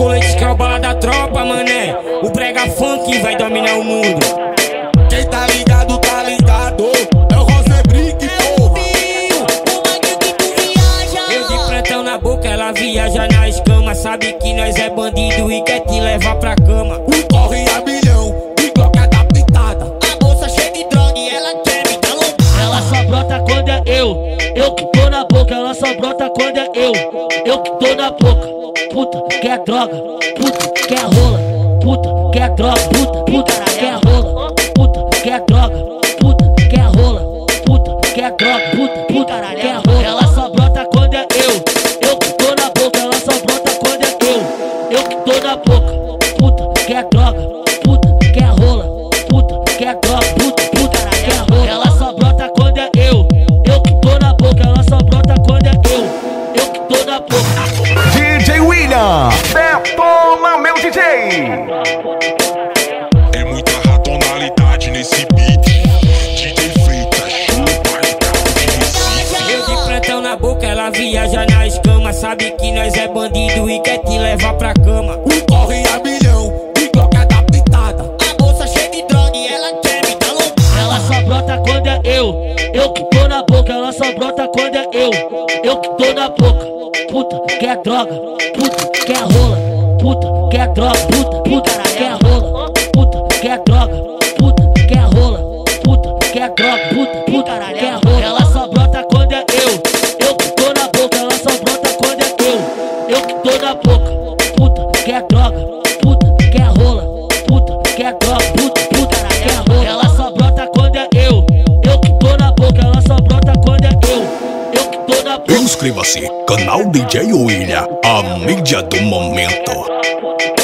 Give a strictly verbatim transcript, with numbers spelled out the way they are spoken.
colete que é o bala da tropa, mané. O brega funk vai dominar o mundo. Quem tá ligado, tá ligado. É o Rosebrick, porra. Eu de plantão na boca, ela viaja na escama. Sabe que nós é bandido e quer te levar pra cama. Um corre a milhão, e Glock adaptada. A bolsa cheia de droga e ela quer me dar louco. Ela só brota quando é eu, eu que tô na boca. Ela só brota quando é eu, eu que tô na boca. Puta, quer droga, puta, quer rola. Puta, quer droga, puta, puta, quer rola. Puta, quer droga, puta, quer rola. Puta, quer droga, puta, puta, quer rola. Ela só brota quando é eu, eu que tô na boca. Ela só brota quando é eu, eu que tô na boca. Puta, quer droga, puta, quer rola. Puta, quer droga, puta, puta, quer rola. Ela só brota quando é eu, eu que tô na boca. Ela só brota quando é eu, eu que tô na boca. D J William, detona meu D J. É muita ratonalidade nesse beat. D J Freitas, chupa e tal de Recife. Eu de plantão na boca, ela viaja na escama. Sabe que nós é bandido e quer te levar pra cama. Um corre a milhão, e Glock adaptada. A bolsa cheia de droga e ela quer me dar louco. Ela só brota quando é eu, eu que tô na boca. Ela só brota quando é eu, eu que tô na boca. Puta, quer droga, puta, quer rola. Puta, quer droga, puta, puta, quer rola. Puta, quer droga, puta, quer rola. Puta, quer droga, puta, puta, quer rola. Ela só brota quando é eu, eu que tô na boca. Ela só brota quando é eu, eu que tô na boca. Puta, quer droga, puta, quer rola. Puta, quer droga, puta, puta, quer rola. Ela só brota quando é eu, eu que tô na boca. Ela só brota quando é eu, eu que tô na boca. Inscreva-se, canal D J William, a mídia do momento.